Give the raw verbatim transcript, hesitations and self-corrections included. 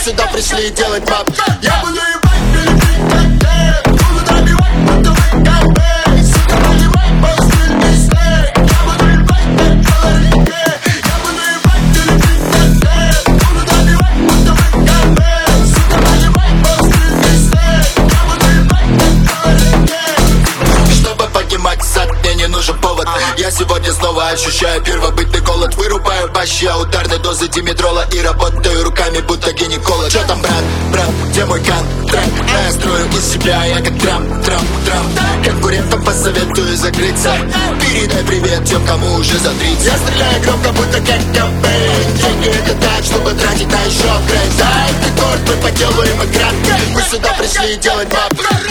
сюда пришли делать бабки. Я буду ебать, перебить как ты, буду добивать, потом и капы. Сука, наливай мой стильный стейк. Я буду ебать, как колоритке. Я буду ебать, перебить как ты, буду добивать, потом и капы. Сука, наливай мой стильный стейк. Я буду ебать, как колоритке. Чтобы поднимать сад, мне не нужен повод. Я сегодня снова ощущаю первобытный голод. Вырубаю бащи ударной дозы димедрола и работаю руками, будто гинеколог. Чё там, брат, брат, где мой контракт? Я строю из себя, я как Трамп, Трамп, Трамп. Конкурентам посоветую закрыться. Передай привет тем, кому уже за тридцать. Я стреляю громко, будто как Кобейн. Деньги это так, чтобы тратить на еще апгрейд. Да, это торт, мы поделываем экран. Мы сюда пришли делать бабки.